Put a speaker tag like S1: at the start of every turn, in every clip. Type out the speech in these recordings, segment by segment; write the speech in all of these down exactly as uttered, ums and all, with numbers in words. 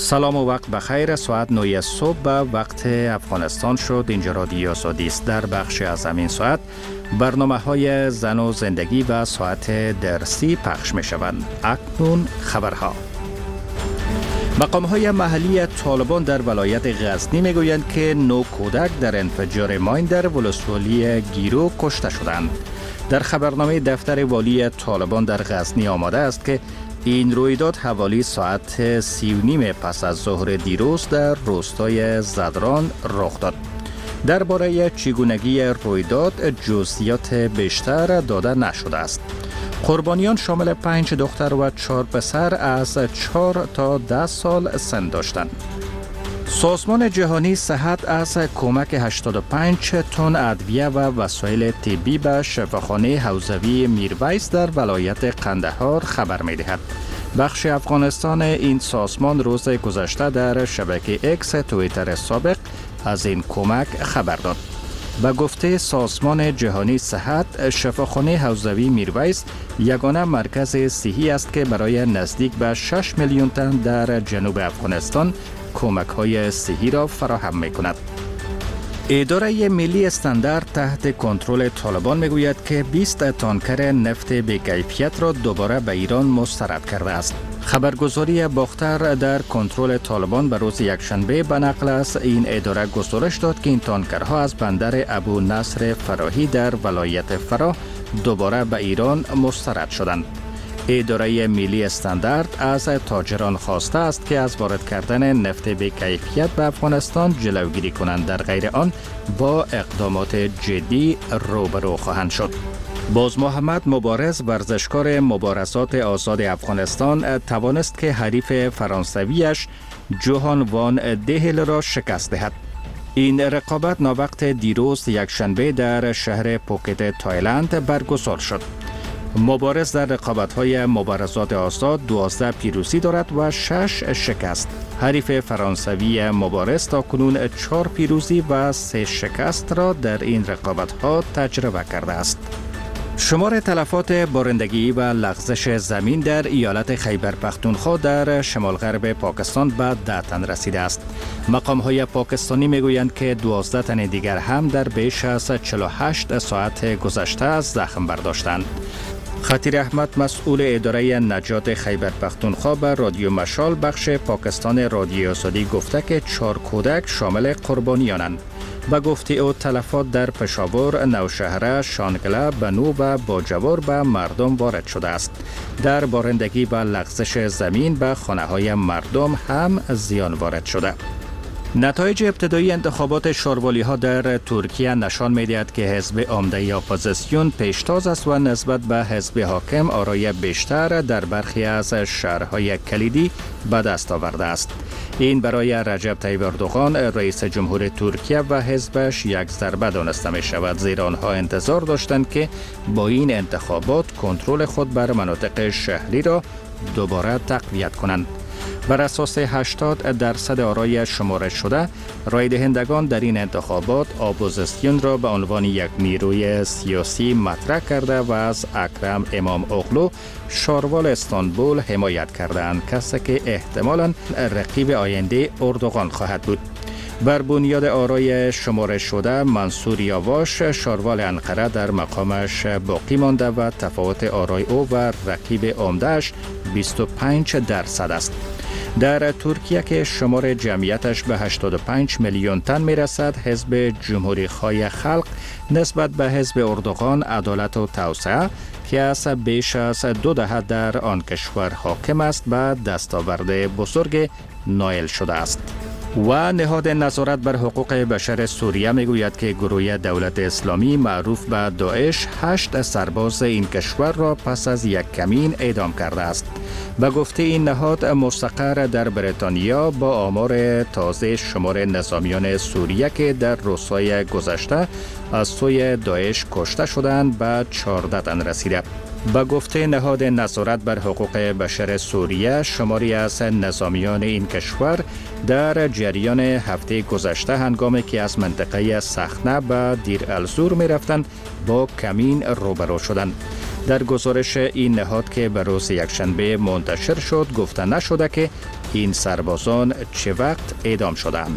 S1: سلام و وقت بخیر. ساعت نه صبح به وقت افغانستان شد. اینجا رادیو آزادی است. در بخش از همین ساعت برنامه های زن و زندگی و ساعت درسی پخش می شوند. اکنون خبرها. مقام های محلی طالبان در ولایت غزنی می گویند که نو کودک در انفجار ماین در ولسوالی گیرو کشته شدند. در خبرنامه دفتر والی طالبان در غزنی آمده است که این رویداد حوالی ساعت سی و نیم پس از ظهر دیروز در روستای زدران رخ داد. درباره چگونگی رویداد جزئیات بیشتر داده نشده است. قربانیان شامل پنج دختر و چهار پسر از چهار تا ده سال سن داشتند. سازمان جهانی صحت از کمک هشتاد و پنج تن ادویه و وسایل طبی به شفاخانه حوزوی میرویس در ولایت قندهار خبر می‌دهد. بخش افغانستان این سازمان روز گذشته در شبکه اکس توییتر سابق از این کمک خبر داد. به گفته سازمان جهانی صحت، شفاخانه حوزوی میرویس یگانه مرکز صحی است که برای نزدیک به شش میلیون تن در جنوب افغانستان کمک های صحی را فراهم می کند. اداره ملی استاندارد تحت کنترل طالبان می گوید که بیست تانکر نفت بی‌کیفیت را دوباره به ایران مسترد کرده است. خبرگزاری باختر در کنترل طالبان به روز یکشنبه به نقل از این اداره گزارش داد که این تانکرها از بندر ابو نصر فراهی در ولایت فراه دوباره به ایران مسترد شدند. اداره ملی استاندارد از تاجران خواسته است که از وارد کردن نفت بی‌کیفیت به افغانستان جلوگیری کنند، در غیر آن با اقدامات جدی روبرو خواهند شد. باز محمد مبارز، ورزشکار مبارزات آزاد افغانستان، توانست که حریف فرانسویش جوهان وان دهل را شکست دهد. این رقابت ناوقت دیروز یکشنبه در شهر پوکت تایلند برگزار شد. مبارز در رقابت‌های مبارزات آزاد دوازده پیروزی دارد و شش شکست. حریف فرانسوی مبارز تاکنون چهار پیروزی و سه شکست را در این رقابت‌ها تجربه کرده است. شمار تلفات بارندگی و لغزش زمین در ایالت خیبر پختونخوا در شمال غرب پاکستان به ده تن رسیده است. مقام‌های پاکستانی می‌گویند که دوازده تن دیگر هم در بیش از چهل و هشت ساعت گذشته زخم برداشتند. خطیر احمد، مسئول اداره نجات خیبر پختونخوا، به رادیو مشال بخش پاکستان رادیو آزادی گفته که چهار کودک شامل قربانیانند. به گفته او تلفات در پشاور، نوشهره، شانگله، بنو و باجوار به مردم وارد شده است. در بارندگی و لغزش زمین به خانه‌های مردم هم زیان وارد شده. نتایج ابتدایی انتخابات شاروالی‌ها در ترکیه نشان می‌دهد که حزب عمده اپوزیسیون پیشتاز است و نسبت به حزب حاکم آرای بیشتر در برخی از شهرهای کلیدی به دست آورده است. این برای رجب طیب اردوغان رئیس جمهور ترکیه و حزبش یک ضربه دانسته می شود، زیرا آنها انتظار داشتند که با این انتخابات کنترل خود بر مناطق شهری را دوباره تقویت کنند. بر اساس هشتاد درصد آرای شمارش شده، رای دهندگان در این انتخابات اپوزیسیون را به عنوان یک نیروی سیاسی مطرح کرده و از اکرم امام اوغلو شاروال استانبول حمایت کردند، کسی که احتمالاً رقیب آینده اردوغان خواهد بود. بر بنیاد آرای شمارش شده، منصور یاواش شاروال انقره در مقامش باقی مانده و تفاوت آرای او و رقیب عمده‌اش بیست و پنج درصد است. در ترکیه که شمار جمعیتش به هشتاد و پنج میلیون تن می رسد، حزب جمهوری خواه خلق نسبت به حزب اردوغان عدالت و توسعه که از بیش از دو دهه در آن کشور حاکم است به دستاورد بزرگ نائل شده است. و نهاد نظارت بر حقوق بشر سوریه میگوید که گروه دولت اسلامی معروف به داعش هشت سرباز این کشور را پس از یک کمین اعدام کرده است. به گفته این نهاد مستقر در بریتانیا، با آمار تازه شمار نظامیان سوریه که در روزهای گذشته از سوی داعش کشته شدند به چهارده تن رسیده. به گفته نهاد نظارت بر حقوق بشر سوریه، شماری از نظامیان این کشور در جریان هفته گذشته هنگامی که از منطقه سخنه به دیر الزور می رفتند با کمین روبرو شدند. در گزارش این نهاد که به روز یکشنبه منتشر شد گفته نشده که این سربازان چه وقت اعدام شدند؟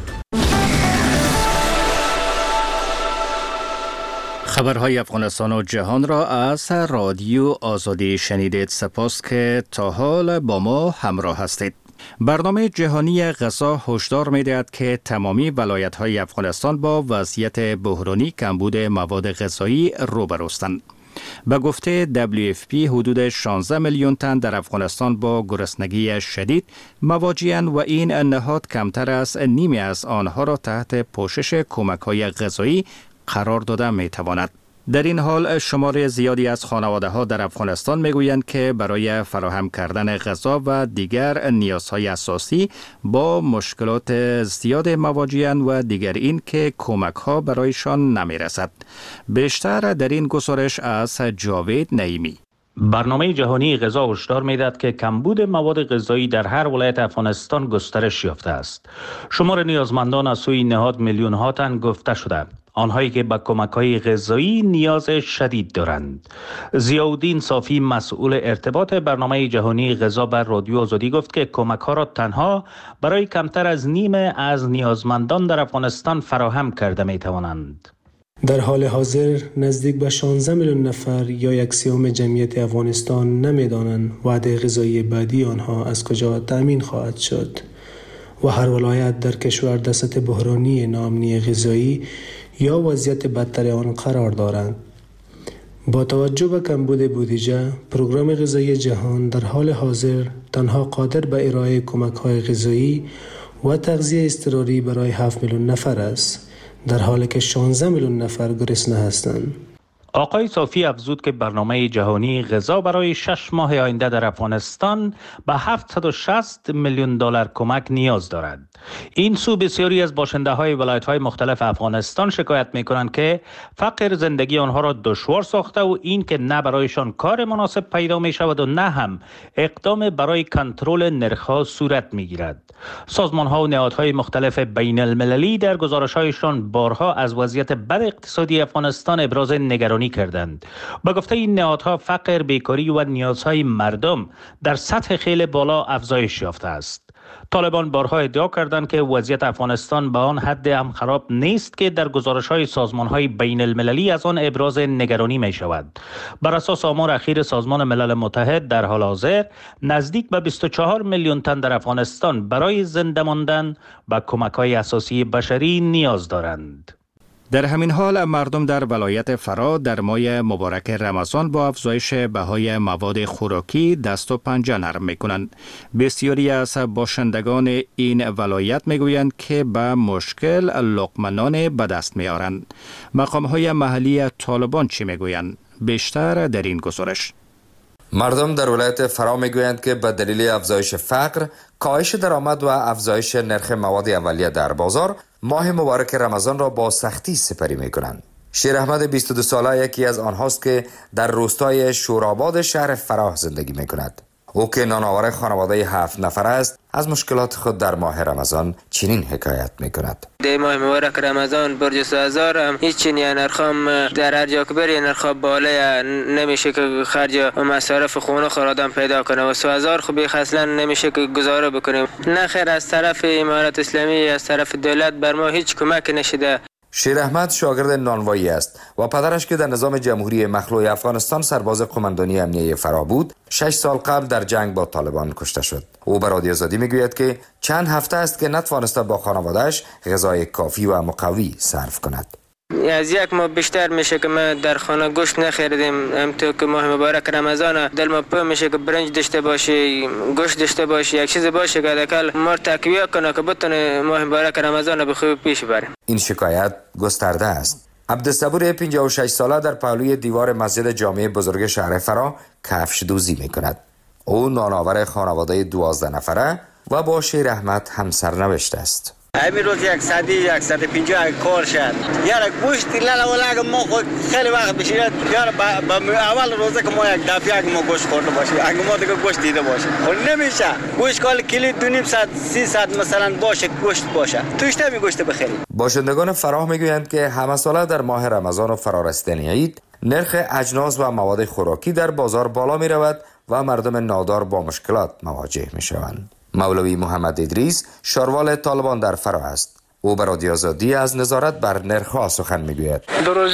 S1: خبرهای افغانستان و جهان را از رادیو آزادی شنیدید. سپاس که تا حال با ما همراه هستید. برنامه جهانی غذا هشدار می‌دهد که تمامی ولایت‌های افغانستان با وضعیت بحرانی کمبود مواد غذایی روبروستند. به گفته دبلیو اف پی حدود شانزده میلیون تن در افغانستان با گرسنگی شدید مواجه‌اند و این نهاد کمتر از نیمی از آنها را تحت پوشش کمک‌های غذایی قرار داده می‌تواند. در این حال شمار زیادی از خانواده‌ها در افغانستان میگویند که برای فراهم کردن غذا و دیگر نیازهای اساسی با مشکلات زیاد مواجه‌اند و دیگر این که کمک‌ها برایشان نمی‌رسد. بیشتر در این گزارش از جاوید نعیمی.
S2: برنامه جهانی غذا هشدار می‌دهد که کمبود مواد غذایی در هر ولایت افغانستان گسترش یافته است. شمار نیازمندان از سوی نهاد میلیون‌ها تن گفته شده. آنهایی که به کمک‌های غذایی نیاز شدید دارند. ضیاءالدین صافی مسئول ارتباط برنامه جهانی غذا بر رادیو آزادی گفت که کمک‌ها را تنها برای کمتر از نیم از نیازمندان در افغانستان فراهم کرده می‌توانند.
S3: در حال حاضر نزدیک به شانزده میلیون نفر یا یک سوم جمعیت افغانستان نمی‌دانند وعده غذایی بعدی آنها از کجا تأمین خواهد شد و هر ولایت در کشور در سطح بحرانی ناامنی غذایی یا وضعیت بدتر آن قرار دارند. با توجه به کمبود بودجه، پروگرام غذایی جهان در حال حاضر تنها قادر به ارائه کمک‌های غذایی و تغذیه اضطراری برای هفت میلیون نفر است، در حالی که شانزده میلیون نفر گرسنه هستند.
S2: آقای صافی افزود که برنامه جهانی غذا برای شش ماه آینده در افغانستان به هفتصد و شصت میلیون دلار کمک نیاز دارد. این سو بسیاری از باشنده های ولایت های مختلف افغانستان شکایت می کنند که فقر زندگی آنها را دشوار ساخته و این که نه برایشان کار مناسب پیدا می شود و نه هم اقدام برای کنترل نرخ‌ها صورت می گیرد. سازمان ها و نهادهای مختلف بین المللی در گزارش هایشان بارها از وضعیت بد اقتصادی افغانستان ابراز نگرانی کردند. با گفته این نهادها فقر، بیکاری و نیازهای مردم در سطح خیلی بالا افزایش یافته است. طالبان بارها ادعا کردند که وضعیت افغانستان به آن حد هم خراب نیست که در گزارش‌های سازمان‌های بین المللی از آن ابراز نگرانی می شود. بر اساس آمار اخیر سازمان ملل متحد در حال حاضر نزدیک به بیست و چهار میلیون تن در افغانستان برای زنده ماندن به کمک‌های اساسی بشری نیاز دارند.
S1: در همین حال مردم در ولایت فرا در ماه مبارک رمضان با افزایش بهای مواد خوراکی دست و پنجه نرم میکنند. بسیاری از باشندگان این ولایت میگویند که به مشکل لقمه نان به دست میارند. مقامهای محلی طالبان چی میگویند؟ بیشتر در این گزارش.
S4: مردم در ولایت فرا میگویند که به دلیل افزایش فقر، کاهش درآمد و افزایش نرخ مواد اولیه در بازار، ماه مبارک رمضان را با سختی سپری میکنند. شیر احمد بیست و دو ساله یکی از آنهاست که در روستای شوراباد شهر فراه زندگی میکند. او که نانآور خانواده هفت نفر است، از مشکلات خود در ماه رمضان چنین حکایت میکند.
S5: در ماه مبارک رمضان برج سازار هم هیچ چنین نرخام در هر جا که بری نرخ بالا نمیشه که خرج و مصارف خونه خور آدم پیدا کنه و سازار خوبی اصلا نمیشه که گزاره بکنیم. نه خیر از طرف امارت اسلامی از طرف دولت بر ما هیچ کمک نشده.
S4: شیر احمد شاگرد نانوایی است و پدرش که در نظام جمهوری مخلوع افغانستان سرباز قماندانی امنیه فرا بود، شش سال قبل در جنگ با طالبان کشته شد. او به رادیو آزادی میگوید که چند هفته است که نتوانسته با خانواده‌اش غذای کافی و مقوی صرف کند.
S5: از یک ماه بیشتر میشه که ما در خانه گوشت نخریدیم. همونطور که ماه مبارک رمضان دل ما پر میشه که برنج داشته باشی، گوشت داشته باشی، یک چیز باشه که حداقل ما تقویت کنه که بتونه ماه مبارک رمضان به خوبی پیش بره.
S4: این شکایت گسترده است. عبدالصبور پنجاه و شش ساله در پهلوی دیوار مسجد جامع بزرگ شهر فرا کفش دوزی میکند. او نانآور خانواده دوازده نفره و با شیر احمد همسرنوشت است.
S6: همین روز یک صدی یک صد پنجاه کار شد. یارا گوشت لالا ولا ما خود خیلی وقت بشه. یارا با اول روزه که ما یک دفعه اگه ما گوشت خورده باشیم، اگه ما دیگه گوشت دیده باشیم، خب نمیشه. گوشت کال کیلو دو نیم صد سیصد مثلا باشه گوشت باشه. توش نمی گوشت بخری.
S4: باشندگان فراه میگویند که همه ساله در ماه رمضان و فرارسیدن عید نرخ اجناس و مواد خوراکی در بازار بالا می رود و مردم نادار با مشکلات مواجه می شوند. مولوی محمد ادریس شاروال طالبان در فرا است. او بر رادیو آزادی از نظارت بر نرخ‌ها سخن میگوید.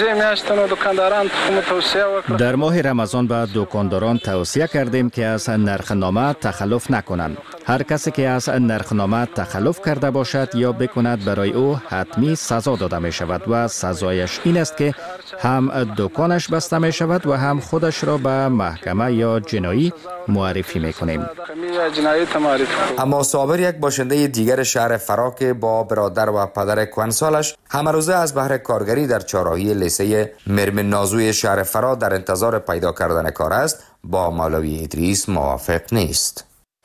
S1: در ماه رمضان به دکانداران توصیه کردیم که از نرخنامه تخلف نکنند. هر کسی که از نرخنامه تخلف کرده باشد یا بکند برای او حتمی سزا داده می شود و سزایش این است که هم دکانش بسته می شود و هم خودش را به محکمه یا جنایی معرفی می کنیم.
S4: اما صابر، یک باشنده دیگر شهر فرا که با برادر و پدر کهنسالش همه روزه از بهر کارگری در چهارراهی لیسه مرم نازوی شهر فرا در انتظار پیدا کردن کار است، با مولوی ادریس موافق نیست.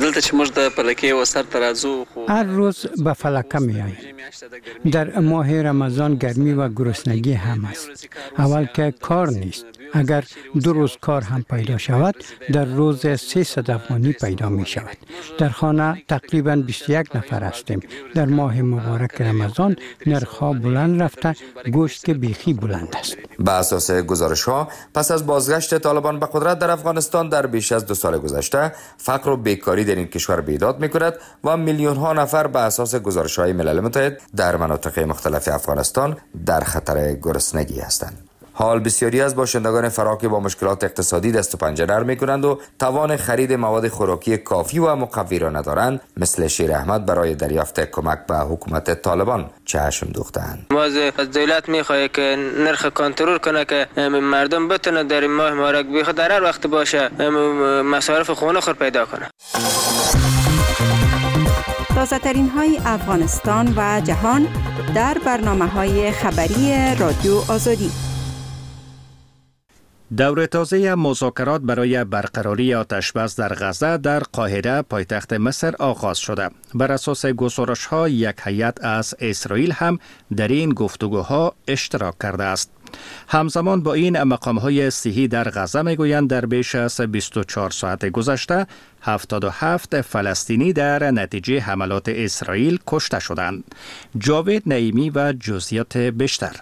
S7: هر روز به فلکه می آییم. در ماه رمضان گرمی و گرسنگی هم است. اول که کار نیست. اگر دو روز کار هم پیدا شود، در روز سیصد افغانی پیدا می شود. در خانه تقریبا بیست و یک نفر هستیم. در ماه مبارک رمضان نرخ‌ها بلند رفته، گوشت که بیخی بلند است.
S4: به اساس گزارش‌ها، پس از بازگشت طالبان به قدرت در افغانستان در بیش از دو سال گذشته، فقر و بیکاری در این کشور بیداد می‌کند و میلیون ها نفر به اساس گزارش‌های ملل متحد در مناطق مختلف افغانستان در خطر گرسنگی هستند. حال بسیاری از باشندگان فرا که با مشکلات اقتصادی دست و پنجه نرم می‌کنند و توان خرید مواد خوراکی کافی و مقوی را ندارند، مثل شیر احمد برای دریافت کمک به حکومت طالبان چشم دوختند.
S5: ما از دولت می‌خواهیم که نرخ کنترل کنه که مردم بتونه در این ماه مبارک بی خود در هر وقت باشه مصارف خونه خود پیدا کنه.
S8: تازه ترین های افغانستان و جهان در برنامه‌های خبری رادیو آزادی.
S1: دور تازه مذاکرات برای برقراری آتشبس در غزه در قاهره پایتخت مصر آغاز شده. بر اساس گزارش‌ها یک هیئت از اسرائیل هم در این گفتگوها اشتراک کرده است. همزمان با این مقام‌های صحی در غزه میگویند در بیش از بیست و چهار ساعت گذشته هفتاد و هفت فلسطینی در نتیجه حملات اسرائیل کشته شدند. جاوید نعیمی و جزئیات بیشتر.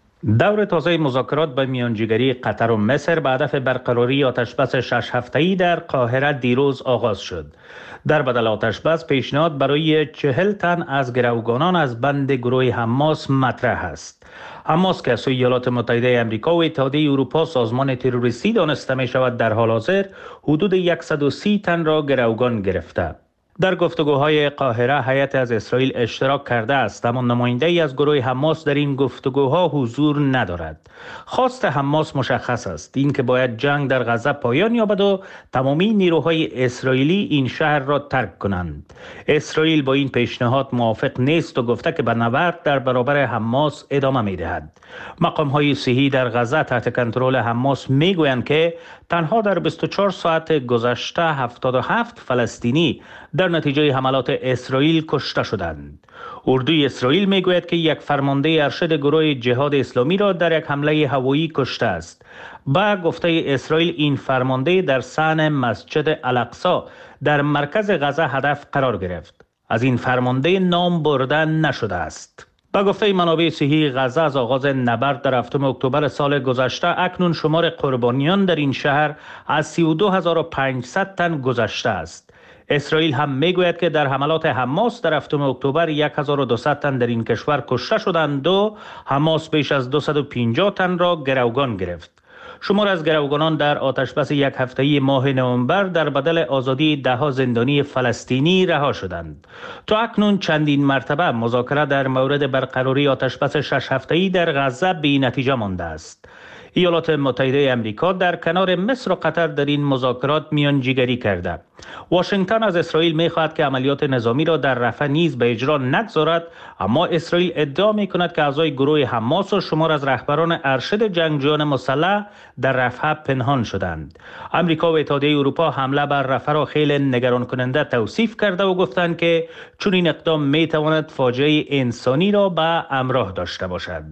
S2: دور تازه مذاکرات به میانجیگری قطر و مصر به هدف برقراری آتشبس شش هفته‌ای در قاهره دیروز آغاز شد. در بدل آتشبس پیشنهاد برای چهل تن از گروگانان از بند گروه حماس مطرح است. حماس که از سوی ایالات متحده آمریکا و اتحادیه اروپا سازمان تروریستی دانسته می شود، در حال حاضر حدود صد و سی تن را گروگان گرفته. در گفتگوهای قاهره هیئت از اسرائیل اشتراک کرده است، اما نماینده‌ای از گروه حماس در این گفتگوها حضور ندارد. خواست حماس مشخص است، این که باید جنگ در غزه پایان یابد و تمامی نیروهای اسرائیلی این شهر را ترک کنند. اسرائیل با این پیشنهاد موافق نیست و گفته که به نبرد در برابر حماس ادامه می‌دهد. مقام‌های صحی در غزه تحت کنترل حماس می‌گویند که تنها در بیست و چهار ساعت گذشته هفتاد و هفت فلسطینی در نتیجه حملات اسرائیل کشته شدند. اردوی اسرائیل میگوید که یک فرمانده ارشد گروه جهاد اسلامی را در یک حمله هوایی کشته است. با گفته اسرائیل این فرمانده در صحن مسجد الاقصی در مرکز غزه هدف قرار گرفت. از این فرمانده نام برده نشده است. با گفته منابع صحی غزه از آغاز نبرد در هفتم اکتبر سال گذشته اکنون شمار قربانیان در این شهر از سی و دو هزار و پانصد تن گذشته است. اسرائیل هم میگوید که در حملات حماس در هفتم اکتبر هزار و دویست تن در این کشور کشته شدند و حماس بیش از دویست و پنجاه تن را گروگان گرفت. شمار از گروگانان در آتشبس یک هفته‌ای ماه نوامبر در بدل آزادی ده‌ها زندانی فلسطینی رها شدند. تا اکنون چندین مرتبه مذاکره در مورد برقراری آتشبس شش هفته‌ای در غزه بی نتیجه مانده است. ایالات متحده آمریکا در کنار مصر و قطر در این مذاکرات میانجیگری کرده. واشنگتن از اسرائیل می‌خواهد که عملیات نظامی را در رفح نیز به اجرا نگذارد، اما اسرائیل ادعا می‌کند که اعضای گروه حماس و شمار از رهبران ارشد جنگجویان مسلح در رفح پنهان شدند. آمریکا و اتحادیه اروپا حمله بر رفح را خیلی نگران کننده توصیف کرده و گفتند که چون این اقدام می‌تواند فاجعه انسانی را به همراه داشته باشد.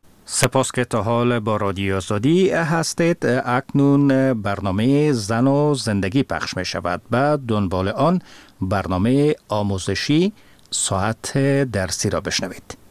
S1: سپاس که تا حال با رادیو آزادی هستید. اکنون برنامه زن و زندگی پخش می شود. بعد دنبال آن برنامه آموزشی ساعت درسی را بشنوید.